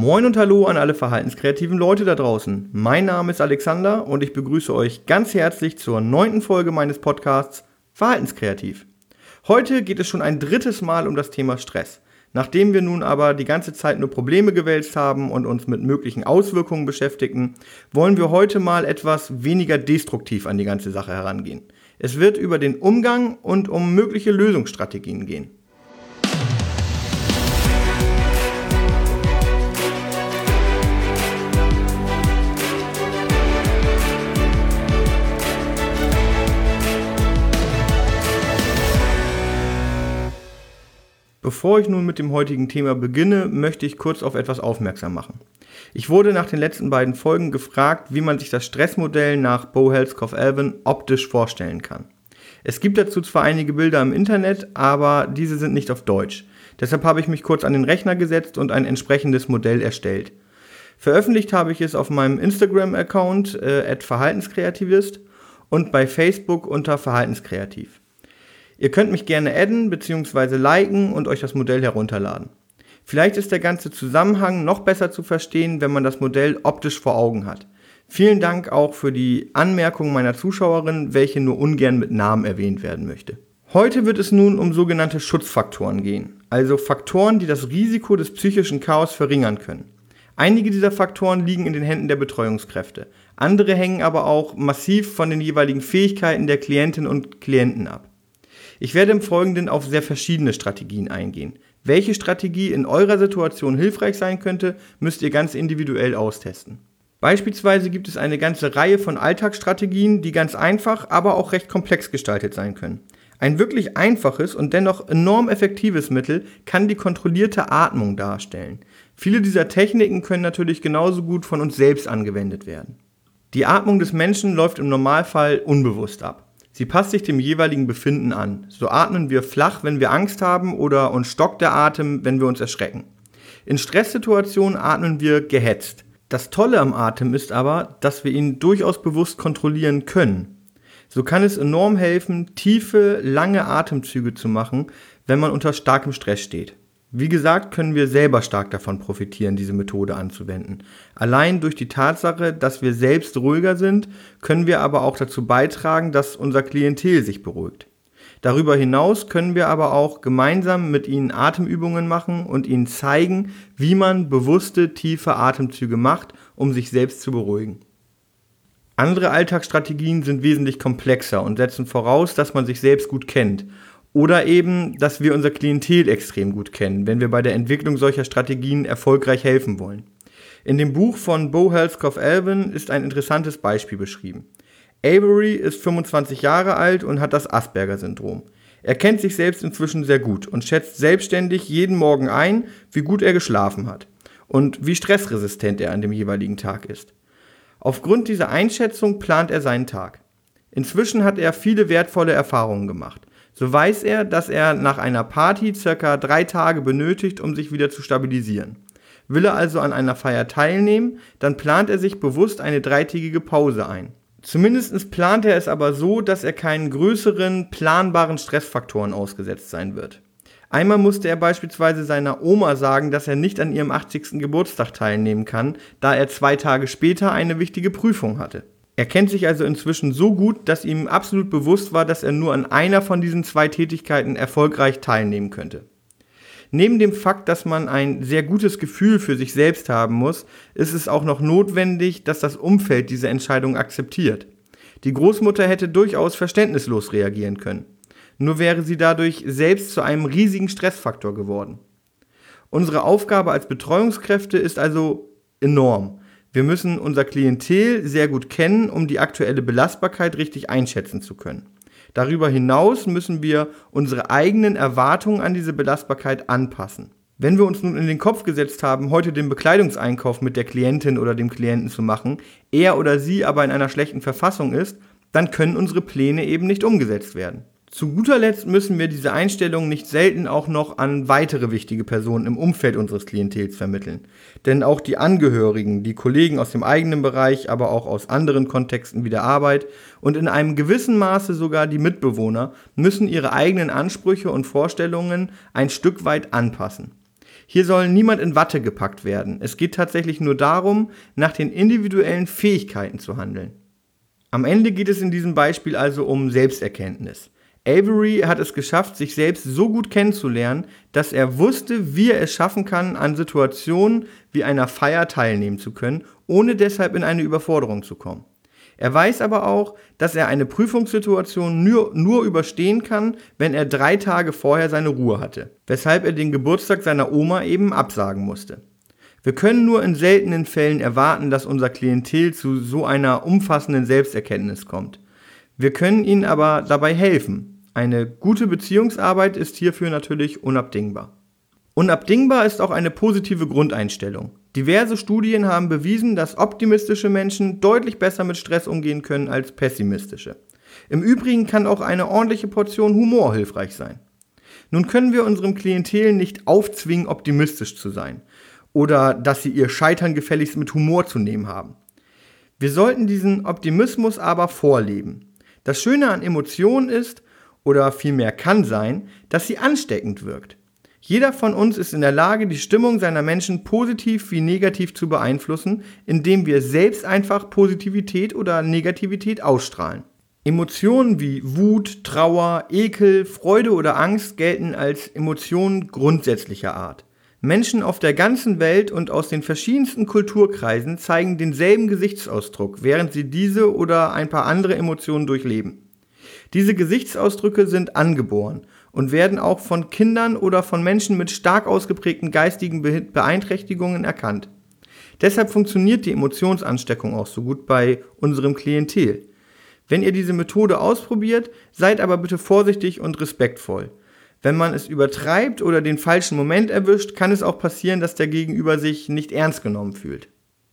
Moin und hallo an alle verhaltenskreativen Leute da draußen. Mein Name ist Alexander und ich begrüße euch ganz herzlich zur 9. Folge meines Podcasts Verhaltenskreativ. Heute geht es schon ein drittes Mal um das Thema Stress. Nachdem wir nun aber die ganze Zeit nur Probleme gewälzt haben und uns mit möglichen Auswirkungen beschäftigen, wollen wir heute mal etwas weniger destruktiv an die ganze Sache herangehen. Es wird über den Umgang und um mögliche Lösungsstrategien gehen. Bevor ich nun mit dem heutigen Thema beginne, möchte ich kurz auf etwas aufmerksam machen. Ich wurde nach den letzten beiden Folgen gefragt, wie man sich das Stressmodell nach Bo Helscoff-Alvin optisch vorstellen kann. Es gibt dazu zwar einige Bilder im Internet, aber diese sind nicht auf Deutsch. Deshalb habe ich mich kurz an den Rechner gesetzt und ein entsprechendes Modell erstellt. Veröffentlicht habe ich es auf meinem Instagram-Account @verhaltenskreativist und bei Facebook unter Verhaltenskreativ. Ihr könnt mich gerne adden bzw. liken und euch das Modell herunterladen. Vielleicht ist der ganze Zusammenhang noch besser zu verstehen, wenn man das Modell optisch vor Augen hat. Vielen Dank auch für die Anmerkung meiner Zuschauerin, welche nur ungern mit Namen erwähnt werden möchte. Heute wird es nun um sogenannte Schutzfaktoren gehen, also Faktoren, die das Risiko des psychischen Chaos verringern können. Einige dieser Faktoren liegen in den Händen der Betreuungskräfte, andere hängen aber auch massiv von den jeweiligen Fähigkeiten der Klientinnen und Klienten ab. Ich werde im Folgenden auf sehr verschiedene Strategien eingehen. Welche Strategie in eurer Situation hilfreich sein könnte, müsst ihr ganz individuell austesten. Beispielsweise gibt es eine ganze Reihe von Alltagsstrategien, die ganz einfach, aber auch recht komplex gestaltet sein können. Ein wirklich einfaches und dennoch enorm effektives Mittel kann die kontrollierte Atmung darstellen. Viele dieser Techniken können natürlich genauso gut von uns selbst angewendet werden. Die Atmung des Menschen läuft im Normalfall unbewusst ab. Sie passt sich dem jeweiligen Befinden an. So atmen wir flach, wenn wir Angst haben, oder uns stockt der Atem, wenn wir uns erschrecken. In Stresssituationen atmen wir gehetzt. Das Tolle am Atem ist aber, dass wir ihn durchaus bewusst kontrollieren können. So kann es enorm helfen, tiefe, lange Atemzüge zu machen, wenn man unter starkem Stress steht. Wie gesagt, können wir selber stark davon profitieren, diese Methode anzuwenden. Allein durch die Tatsache, dass wir selbst ruhiger sind, können wir aber auch dazu beitragen, dass unser Klientel sich beruhigt. Darüber hinaus können wir aber auch gemeinsam mit ihnen Atemübungen machen und ihnen zeigen, wie man bewusste, tiefe Atemzüge macht, um sich selbst zu beruhigen. Andere Alltagsstrategien sind wesentlich komplexer und setzen voraus, dass man sich selbst gut kennt. Oder eben, dass wir unser Klientel extrem gut kennen, wenn wir bei der Entwicklung solcher Strategien erfolgreich helfen wollen. In dem Buch von Bo Helscoff-Alvin ist ein interessantes Beispiel beschrieben. Avery ist 25 Jahre alt und hat das Asperger-Syndrom. Er kennt sich selbst inzwischen sehr gut und schätzt selbstständig jeden Morgen ein, wie gut er geschlafen hat und wie stressresistent er an dem jeweiligen Tag ist. Aufgrund dieser Einschätzung plant er seinen Tag. Inzwischen hat er viele wertvolle Erfahrungen gemacht. So weiß er, dass er nach einer Party ca. 3 Tage benötigt, um sich wieder zu stabilisieren. Will er also an einer Feier teilnehmen, dann plant er sich bewusst eine 3-tägige Pause ein. Zumindest plant er es aber so, dass er keinen größeren, planbaren Stressfaktoren ausgesetzt sein wird. Einmal musste er beispielsweise seiner Oma sagen, dass er nicht an ihrem 80. Geburtstag teilnehmen kann, da er 2 Tage später eine wichtige Prüfung hatte. Er kennt sich also inzwischen so gut, dass ihm absolut bewusst war, dass er nur an einer von diesen 2 Tätigkeiten erfolgreich teilnehmen könnte. Neben dem Fakt, dass man ein sehr gutes Gefühl für sich selbst haben muss, ist es auch noch notwendig, dass das Umfeld diese Entscheidung akzeptiert. Die Großmutter hätte durchaus verständnislos reagieren können. Nur wäre sie dadurch selbst zu einem riesigen Stressfaktor geworden. Unsere Aufgabe als Betreuungskräfte ist also enorm. Wir müssen unser Klientel sehr gut kennen, um die aktuelle Belastbarkeit richtig einschätzen zu können. Darüber hinaus müssen wir unsere eigenen Erwartungen an diese Belastbarkeit anpassen. Wenn wir uns nun in den Kopf gesetzt haben, heute den Bekleidungseinkauf mit der Klientin oder dem Klienten zu machen, er oder sie aber in einer schlechten Verfassung ist, dann können unsere Pläne eben nicht umgesetzt werden. Zu guter Letzt müssen wir diese Einstellung nicht selten auch noch an weitere wichtige Personen im Umfeld unseres Klientels vermitteln. Denn auch die Angehörigen, die Kollegen aus dem eigenen Bereich, aber auch aus anderen Kontexten wie der Arbeit und in einem gewissen Maße sogar die Mitbewohner müssen ihre eigenen Ansprüche und Vorstellungen ein Stück weit anpassen. Hier soll niemand in Watte gepackt werden. Es geht tatsächlich nur darum, nach den individuellen Fähigkeiten zu handeln. Am Ende geht es in diesem Beispiel also um Selbsterkenntnis. Avery hat es geschafft, sich selbst so gut kennenzulernen, dass er wusste, wie er es schaffen kann, an Situationen wie einer Feier teilnehmen zu können, ohne deshalb in eine Überforderung zu kommen. Er weiß aber auch, dass er eine Prüfungssituation nur überstehen kann, wenn er 3 Tage vorher seine Ruhe hatte, weshalb er den Geburtstag seiner Oma eben absagen musste. Wir können nur in seltenen Fällen erwarten, dass unser Klientel zu so einer umfassenden Selbsterkenntnis kommt. Wir können ihnen aber dabei helfen. Eine gute Beziehungsarbeit ist hierfür natürlich unabdingbar. Unabdingbar ist auch eine positive Grundeinstellung. Diverse Studien haben bewiesen, dass optimistische Menschen deutlich besser mit Stress umgehen können als pessimistische. Im Übrigen kann auch eine ordentliche Portion Humor hilfreich sein. Nun können wir unserem Klientel nicht aufzwingen, optimistisch zu sein oder dass sie ihr Scheitern gefälligst mit Humor zu nehmen haben. Wir sollten diesen Optimismus aber vorleben. Das Schöne an Emotionen ist, oder vielmehr kann sein, dass sie ansteckend wirkt. Jeder von uns ist in der Lage, die Stimmung seiner Menschen positiv wie negativ zu beeinflussen, indem wir selbst einfach Positivität oder Negativität ausstrahlen. Emotionen wie Wut, Trauer, Ekel, Freude oder Angst gelten als Emotionen grundsätzlicher Art. Menschen auf der ganzen Welt und aus den verschiedensten Kulturkreisen zeigen denselben Gesichtsausdruck, während sie diese oder ein paar andere Emotionen durchleben. Diese Gesichtsausdrücke sind angeboren und werden auch von Kindern oder von Menschen mit stark ausgeprägten geistigen Beeinträchtigungen erkannt. Deshalb funktioniert die Emotionsansteckung auch so gut bei unserem Klientel. Wenn ihr diese Methode ausprobiert, seid aber bitte vorsichtig und respektvoll. Wenn man es übertreibt oder den falschen Moment erwischt, kann es auch passieren, dass der Gegenüber sich nicht ernst genommen fühlt.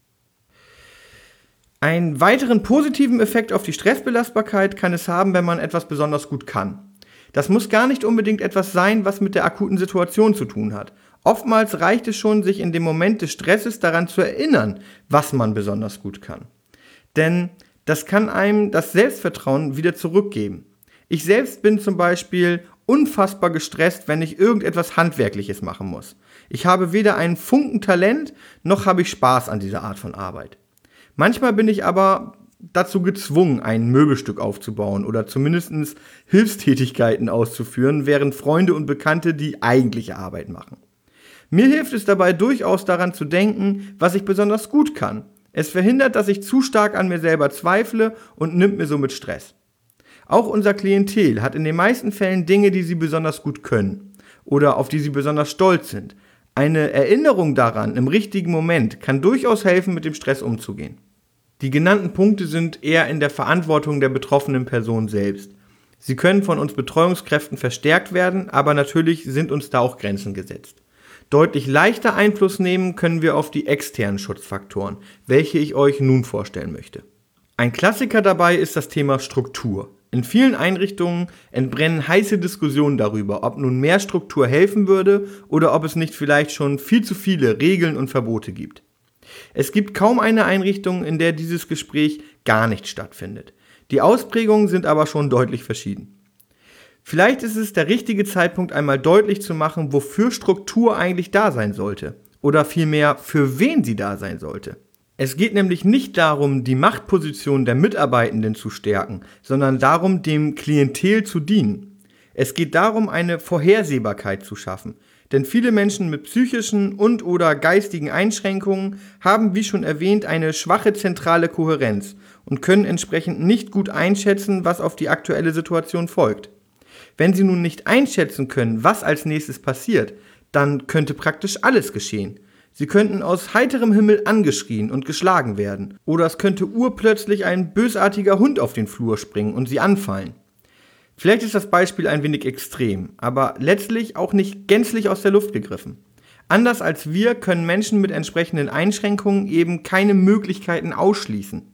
Einen weiteren positiven Effekt auf die Stressbelastbarkeit kann es haben, wenn man etwas besonders gut kann. Das muss gar nicht unbedingt etwas sein, was mit der akuten Situation zu tun hat. Oftmals reicht es schon, sich in dem Moment des Stresses daran zu erinnern, was man besonders gut kann. Denn das kann einem das Selbstvertrauen wieder zurückgeben. Ich selbst bin zum Beispiel unfassbar gestresst, wenn ich irgendetwas Handwerkliches machen muss. Ich habe weder einen Funken Talent, noch habe ich Spaß an dieser Art von Arbeit. Manchmal bin ich aber dazu gezwungen, ein Möbelstück aufzubauen oder zumindest Hilfstätigkeiten auszuführen, während Freunde und Bekannte die eigentliche Arbeit machen. Mir hilft es dabei durchaus daran zu denken, was ich besonders gut kann. Es verhindert, dass ich zu stark an mir selber zweifle und nimmt mir somit Stress. Auch unser Klientel hat in den meisten Fällen Dinge, die sie besonders gut können oder auf die sie besonders stolz sind. Eine Erinnerung daran im richtigen Moment kann durchaus helfen, mit dem Stress umzugehen. Die genannten Punkte sind eher in der Verantwortung der betroffenen Person selbst. Sie können von uns Betreuungskräften verstärkt werden, aber natürlich sind uns da auch Grenzen gesetzt. Deutlich leichter Einfluss nehmen können wir auf die externen Schutzfaktoren, welche ich euch nun vorstellen möchte. Ein Klassiker dabei ist das Thema Struktur. In vielen Einrichtungen entbrennen heiße Diskussionen darüber, ob nun mehr Struktur helfen würde oder ob es nicht vielleicht schon viel zu viele Regeln und Verbote gibt. Es gibt kaum eine Einrichtung, in der dieses Gespräch gar nicht stattfindet. Die Ausprägungen sind aber schon deutlich verschieden. Vielleicht ist es der richtige Zeitpunkt, einmal deutlich zu machen, wofür Struktur eigentlich da sein sollte oder vielmehr, für wen sie da sein sollte. Es geht nämlich nicht darum, die Machtposition der Mitarbeitenden zu stärken, sondern darum, dem Klientel zu dienen. Es geht darum, eine Vorhersehbarkeit zu schaffen. Denn viele Menschen mit psychischen und/oder geistigen Einschränkungen haben, wie schon erwähnt, eine schwache zentrale Kohärenz und können entsprechend nicht gut einschätzen, was auf die aktuelle Situation folgt. Wenn sie nun nicht einschätzen können, was als nächstes passiert, dann könnte praktisch alles geschehen. Sie könnten aus heiterem Himmel angeschrien und geschlagen werden. Oder es könnte urplötzlich ein bösartiger Hund auf den Flur springen und sie anfallen. Vielleicht ist das Beispiel ein wenig extrem, aber letztlich auch nicht gänzlich aus der Luft gegriffen. Anders als wir können Menschen mit entsprechenden Einschränkungen eben keine Möglichkeiten ausschließen.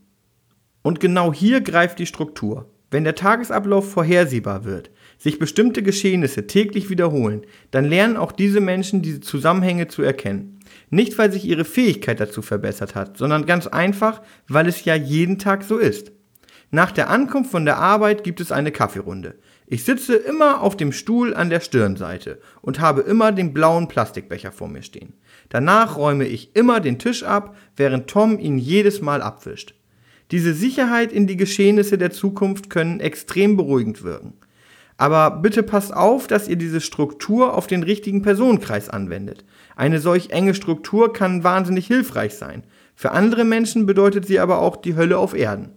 Und genau hier greift die Struktur. Wenn der Tagesablauf vorhersehbar wird, sich bestimmte Geschehnisse täglich wiederholen, dann lernen auch diese Menschen diese Zusammenhänge zu erkennen. Nicht, weil sich ihre Fähigkeit dazu verbessert hat, sondern ganz einfach, weil es ja jeden Tag so ist. Nach der Ankunft von der Arbeit gibt es eine Kaffeerunde. Ich sitze immer auf dem Stuhl an der Stirnseite und habe immer den blauen Plastikbecher vor mir stehen. Danach räume ich immer den Tisch ab, während Tom ihn jedes Mal abwischt. Diese Sicherheit in die Geschehnisse der Zukunft können extrem beruhigend wirken. Aber bitte passt auf, dass ihr diese Struktur auf den richtigen Personenkreis anwendet. Eine solch enge Struktur kann wahnsinnig hilfreich sein. Für andere Menschen bedeutet sie aber auch die Hölle auf Erden.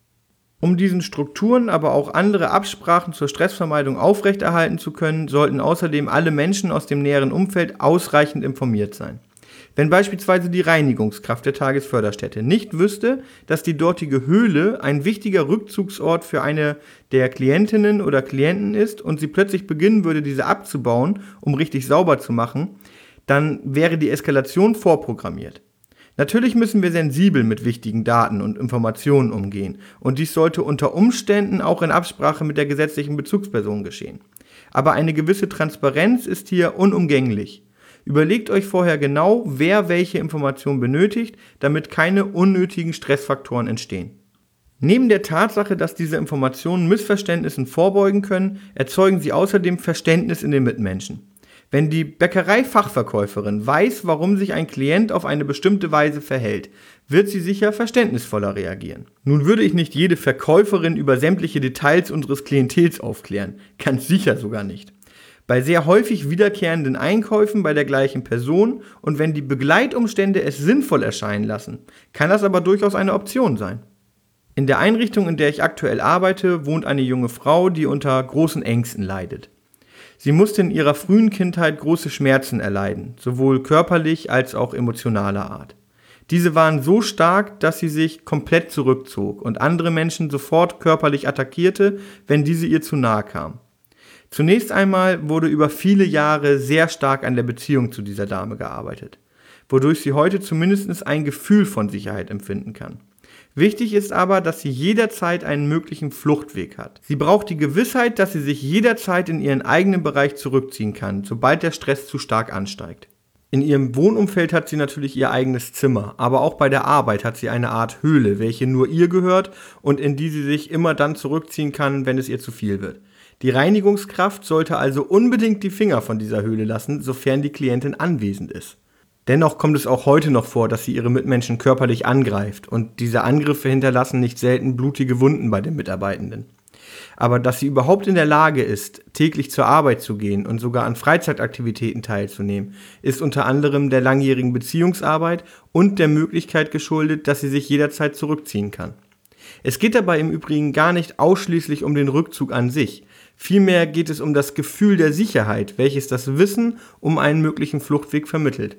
Um diesen Strukturen aber auch andere Absprachen zur Stressvermeidung aufrechterhalten zu können, sollten außerdem alle Menschen aus dem näheren Umfeld ausreichend informiert sein. Wenn beispielsweise die Reinigungskraft der Tagesförderstätte nicht wüsste, dass die dortige Höhle ein wichtiger Rückzugsort für eine der Klientinnen oder Klienten ist und sie plötzlich beginnen würde, diese abzubauen, um richtig sauber zu machen, dann wäre die Eskalation vorprogrammiert. Natürlich müssen wir sensibel mit wichtigen Daten und Informationen umgehen und dies sollte unter Umständen auch in Absprache mit der gesetzlichen Bezugsperson geschehen. Aber eine gewisse Transparenz ist hier unumgänglich. Überlegt euch vorher genau, wer welche Informationen benötigt, damit keine unnötigen Stressfaktoren entstehen. Neben der Tatsache, dass diese Informationen Missverständnissen vorbeugen können, erzeugen sie außerdem Verständnis in den Mitmenschen. Wenn die Bäckereifachverkäuferin weiß, warum sich ein Klient auf eine bestimmte Weise verhält, wird sie sicher verständnisvoller reagieren. Nun würde ich nicht jede Verkäuferin über sämtliche Details unseres Klientels aufklären, ganz sicher sogar nicht. Bei sehr häufig wiederkehrenden Einkäufen bei der gleichen Person und wenn die Begleitumstände es sinnvoll erscheinen lassen, kann das aber durchaus eine Option sein. In der Einrichtung, in der ich aktuell arbeite, wohnt eine junge Frau, die unter großen Ängsten leidet. Sie musste in ihrer frühen Kindheit große Schmerzen erleiden, sowohl körperlich als auch emotionaler Art. Diese waren so stark, dass sie sich komplett zurückzog und andere Menschen sofort körperlich attackierte, wenn diese ihr zu nahe kamen. Zunächst einmal wurde über viele Jahre sehr stark an der Beziehung zu dieser Dame gearbeitet, wodurch sie heute zumindest ein Gefühl von Sicherheit empfinden kann. Wichtig ist aber, dass sie jederzeit einen möglichen Fluchtweg hat. Sie braucht die Gewissheit, dass sie sich jederzeit in ihren eigenen Bereich zurückziehen kann, sobald der Stress zu stark ansteigt. In ihrem Wohnumfeld hat sie natürlich ihr eigenes Zimmer, aber auch bei der Arbeit hat sie eine Art Höhle, welche nur ihr gehört und in die sie sich immer dann zurückziehen kann, wenn es ihr zu viel wird. Die Reinigungskraft sollte also unbedingt die Finger von dieser Höhle lassen, sofern die Klientin anwesend ist. Dennoch kommt es auch heute noch vor, dass sie ihre Mitmenschen körperlich angreift und diese Angriffe hinterlassen nicht selten blutige Wunden bei den Mitarbeitenden. Aber dass sie überhaupt in der Lage ist, täglich zur Arbeit zu gehen und sogar an Freizeitaktivitäten teilzunehmen, ist unter anderem der langjährigen Beziehungsarbeit und der Möglichkeit geschuldet, dass sie sich jederzeit zurückziehen kann. Es geht dabei im Übrigen gar nicht ausschließlich um den Rückzug an sich. Vielmehr geht es um das Gefühl der Sicherheit, welches das Wissen um einen möglichen Fluchtweg vermittelt.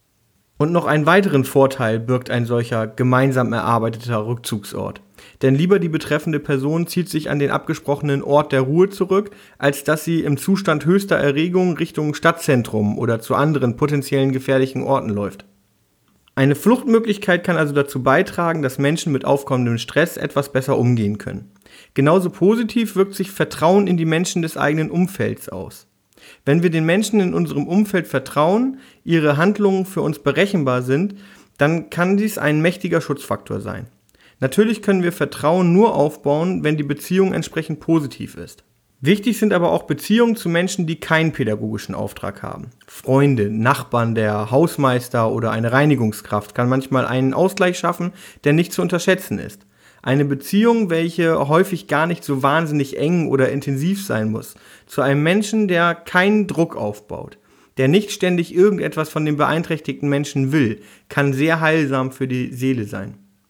Und noch einen weiteren Vorteil birgt ein solcher gemeinsam erarbeiteter Rückzugsort. Denn lieber die betreffende Person zieht sich an den abgesprochenen Ort der Ruhe zurück, als dass sie im Zustand höchster Erregung Richtung Stadtzentrum oder zu anderen potenziellen gefährlichen Orten läuft. Eine Fluchtmöglichkeit kann also dazu beitragen, dass Menschen mit aufkommendem Stress etwas besser umgehen können. Genauso positiv wirkt sich Vertrauen in die Menschen des eigenen Umfelds aus. Wenn wir den Menschen in unserem Umfeld vertrauen, ihre Handlungen für uns berechenbar sind, dann kann dies ein mächtiger Schutzfaktor sein. Natürlich können wir Vertrauen nur aufbauen, wenn die Beziehung entsprechend positiv ist. Wichtig sind aber auch Beziehungen zu Menschen, die keinen pädagogischen Auftrag haben. Freunde, Nachbarn, der Hausmeister oder eine Reinigungskraft kann manchmal einen Ausgleich schaffen, der nicht zu unterschätzen ist. Eine Beziehung, welche häufig gar nicht so wahnsinnig eng oder intensiv sein muss, zu einem Menschen, der keinen Druck aufbaut, der nicht ständig irgendetwas von dem beeinträchtigten Menschen will, kann sehr heilsam für die Seele sein.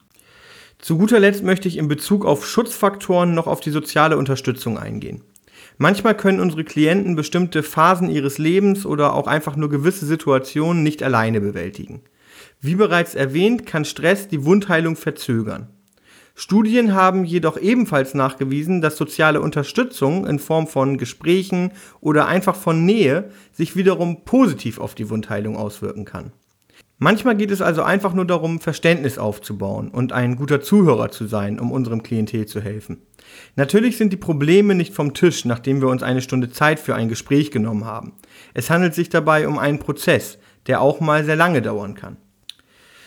Zu guter Letzt möchte ich in Bezug auf Schutzfaktoren noch auf die soziale Unterstützung eingehen. Manchmal können unsere Klienten bestimmte Phasen ihres Lebens oder auch einfach nur gewisse Situationen nicht alleine bewältigen. Wie bereits erwähnt, kann Stress die Wundheilung verzögern. Studien haben jedoch ebenfalls nachgewiesen, dass soziale Unterstützung in Form von Gesprächen oder einfach von Nähe sich wiederum positiv auf die Wundheilung auswirken kann. Manchmal geht es also einfach nur darum, Verständnis aufzubauen und ein guter Zuhörer zu sein, um unserem Klientel zu helfen. Natürlich sind die Probleme nicht vom Tisch, nachdem wir uns eine Stunde Zeit für ein Gespräch genommen haben. Es handelt sich dabei um einen Prozess, der auch mal sehr lange dauern kann.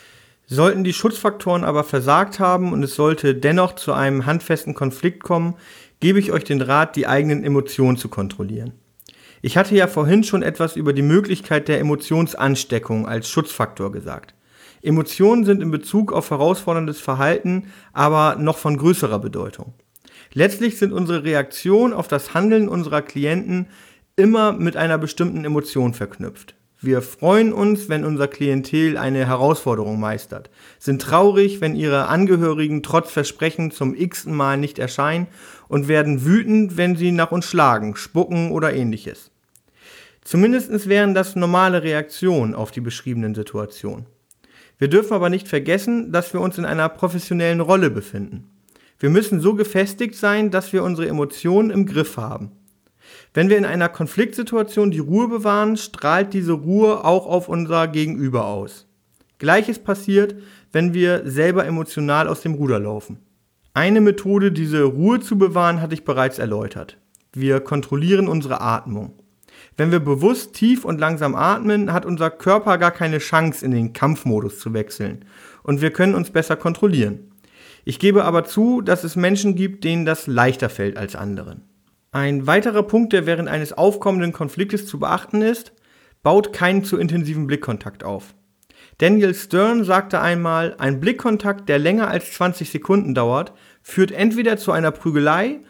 Sollten die Schutzfaktoren aber versagt haben und es sollte dennoch zu einem handfesten Konflikt kommen, gebe ich euch den Rat, die eigenen Emotionen zu kontrollieren. Ich hatte ja vorhin schon etwas über die Möglichkeit der Emotionsansteckung als Schutzfaktor gesagt. Emotionen sind in Bezug auf herausforderndes Verhalten aber noch von größerer Bedeutung. Letztlich sind unsere Reaktionen auf das Handeln unserer Klienten immer mit einer bestimmten Emotion verknüpft. Wir freuen uns, wenn unser Klientel eine Herausforderung meistert, sind traurig, wenn ihre Angehörigen trotz Versprechen zum x-ten Mal nicht erscheinen und werden wütend, wenn sie nach uns schlagen, spucken oder ähnliches. Zumindest wären das normale Reaktionen auf die beschriebenen Situationen. Wir dürfen aber nicht vergessen, dass wir uns in einer professionellen Rolle befinden. Wir müssen so gefestigt sein, dass wir unsere Emotionen im Griff haben. Wenn wir in einer Konfliktsituation die Ruhe bewahren, strahlt diese Ruhe auch auf unser Gegenüber aus. Gleiches passiert, wenn wir selber emotional aus dem Ruder laufen. Eine Methode, diese Ruhe zu bewahren, hatte ich bereits erläutert. Wir kontrollieren unsere Atmung. Wenn wir bewusst tief und langsam atmen, hat unser Körper gar keine Chance, in den Kampfmodus zu wechseln. Und wir können uns besser kontrollieren. Ich gebe aber zu, dass es Menschen gibt, denen das leichter fällt als anderen. Ein weiterer Punkt, der während eines aufkommenden Konfliktes zu beachten ist: baut keinen zu intensiven Blickkontakt auf. Daniel Stern sagte einmal, ein Blickkontakt, der länger als 20 Sekunden dauert, führt entweder zu einer Prügelei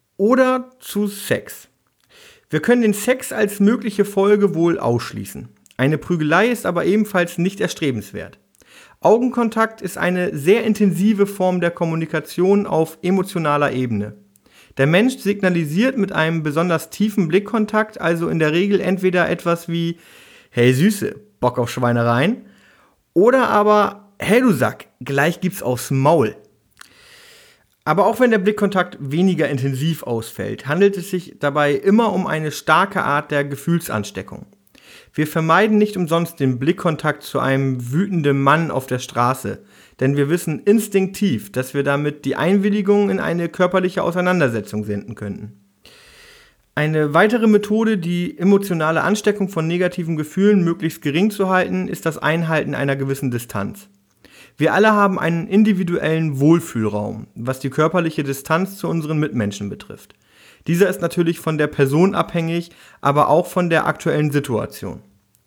oder zu Sex. Wir können den Sex als mögliche Folge wohl ausschließen. Eine Prügelei ist aber ebenfalls nicht erstrebenswert. Augenkontakt ist eine sehr intensive Form der Kommunikation auf emotionaler Ebene. Der Mensch signalisiert mit einem besonders tiefen Blickkontakt also in der Regel entweder etwas wie »Hey Süße, Bock auf Schweinereien« oder aber »Hey du Sack, gleich gibt's aufs Maul«. Aber auch wenn der Blickkontakt weniger intensiv ausfällt, handelt es sich dabei immer um eine starke Art der Gefühlsansteckung. Wir vermeiden nicht umsonst den Blickkontakt zu einem wütenden Mann auf der Straße, denn wir wissen instinktiv, dass wir damit die Einwilligung in eine körperliche Auseinandersetzung senden könnten. Eine weitere Methode, die emotionale Ansteckung von negativen Gefühlen möglichst gering zu halten, ist das Einhalten einer gewissen Distanz. Wir alle haben einen individuellen Wohlfühlraum, was die körperliche Distanz zu unseren Mitmenschen betrifft. Dieser ist natürlich von der Person abhängig, aber auch von der aktuellen Situation.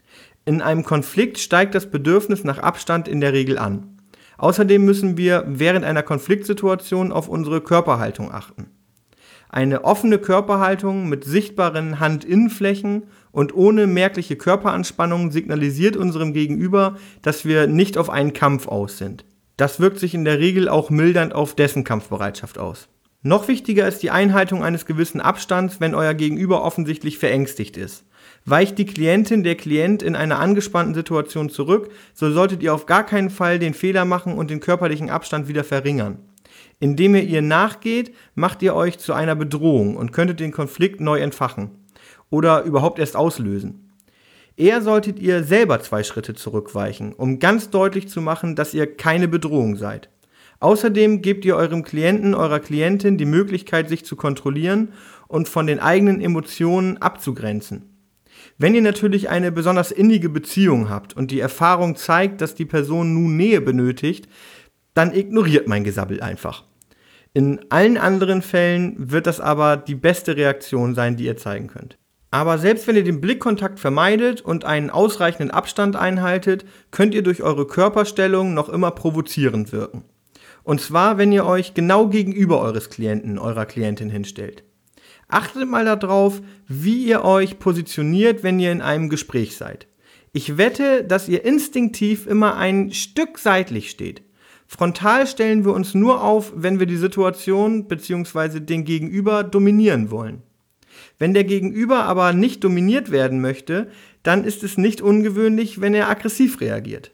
In einem Konflikt steigt das Bedürfnis nach Abstand in der Regel an. Außerdem müssen wir während einer Konfliktsituation auf unsere Körperhaltung achten. Eine offene Körperhaltung mit sichtbaren Handinnenflächen und ohne merkliche Körperanspannung signalisiert unserem Gegenüber, dass wir nicht auf einen Kampf aus sind. Das wirkt sich in der Regel auch mildernd auf dessen Kampfbereitschaft aus. Noch wichtiger ist die Einhaltung eines gewissen Abstands, wenn euer Gegenüber offensichtlich verängstigt ist. Weicht die Klientin, der Klient in einer angespannten Situation zurück, so solltet ihr auf gar keinen Fall den Fehler machen und den körperlichen Abstand wieder verringern. Indem ihr nachgeht, macht ihr euch zu einer Bedrohung und könntet den Konflikt neu entfachen oder überhaupt erst auslösen. Eher solltet ihr selber 2 Schritte zurückweichen, um ganz deutlich zu machen, dass ihr keine Bedrohung seid. Außerdem gebt ihr eurem Klienten, eurer Klientin die Möglichkeit, sich zu kontrollieren und von den eigenen Emotionen abzugrenzen. Wenn ihr natürlich eine besonders innige Beziehung habt und die Erfahrung zeigt, dass die Person nun Nähe benötigt, dann ignoriert mein Gesabbel einfach. In allen anderen Fällen wird das aber die beste Reaktion sein, die ihr zeigen könnt. Aber selbst wenn ihr den Blickkontakt vermeidet und einen ausreichenden Abstand einhaltet, könnt ihr durch eure Körperstellung noch immer provozierend wirken. Und zwar, wenn ihr euch genau gegenüber eures Klienten, eurer Klientin hinstellt. Achtet mal darauf, wie ihr euch positioniert, wenn ihr in einem Gespräch seid. Ich wette, dass ihr instinktiv immer ein Stück seitlich steht. Frontal stellen wir uns nur auf, wenn wir die Situation bzw. den Gegenüber dominieren wollen. Wenn der Gegenüber aber nicht dominiert werden möchte, dann ist es nicht ungewöhnlich, wenn er aggressiv reagiert.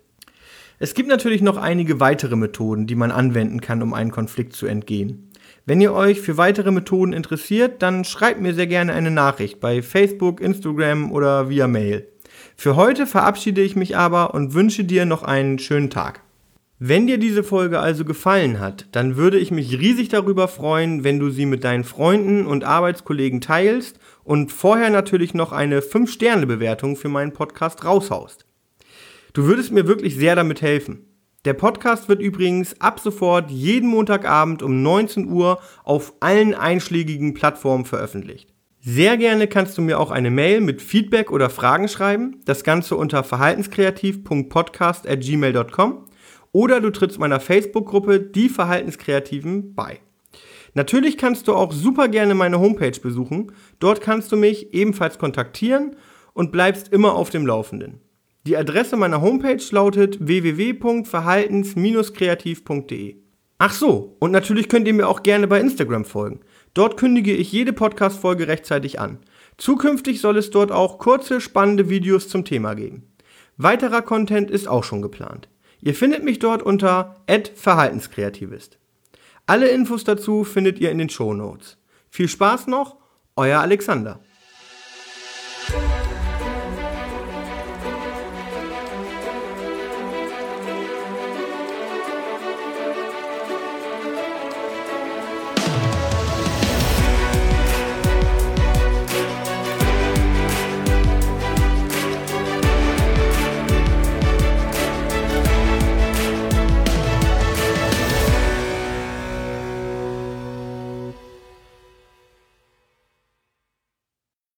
Es gibt natürlich noch einige weitere Methoden, die man anwenden kann, um einen Konflikt zu entgehen. Wenn ihr euch für weitere Methoden interessiert, dann schreibt mir sehr gerne eine Nachricht bei Facebook, Instagram oder via Mail. Für heute verabschiede ich mich aber und wünsche dir noch einen schönen Tag. Wenn dir diese Folge also gefallen hat, dann würde ich mich riesig darüber freuen, wenn du sie mit deinen Freunden und Arbeitskollegen teilst und vorher natürlich noch eine 5-Sterne-Bewertung für meinen Podcast raushaust. Du würdest mir wirklich sehr damit helfen. Der Podcast wird übrigens ab sofort jeden Montagabend um 19 Uhr auf allen einschlägigen Plattformen veröffentlicht. Sehr gerne kannst du mir auch eine Mail mit Feedback oder Fragen schreiben, das Ganze unter verhaltenskreativ.podcast@gmail.com oder du trittst meiner Facebook-Gruppe Die Verhaltenskreativen bei. Natürlich kannst du auch super gerne meine Homepage besuchen, dort kannst du mich ebenfalls kontaktieren und bleibst immer auf dem Laufenden. Die Adresse meiner Homepage lautet www.verhaltens-kreativ.de. Ach so, und natürlich könnt ihr mir auch gerne bei Instagram folgen. Dort kündige ich jede Podcast-Folge rechtzeitig an. Zukünftig soll es dort auch kurze, spannende Videos zum Thema geben. Weiterer Content ist auch schon geplant. Ihr findet mich dort unter @verhaltenskreativist. Alle Infos dazu findet ihr in den Shownotes. Viel Spaß noch, euer Alexander.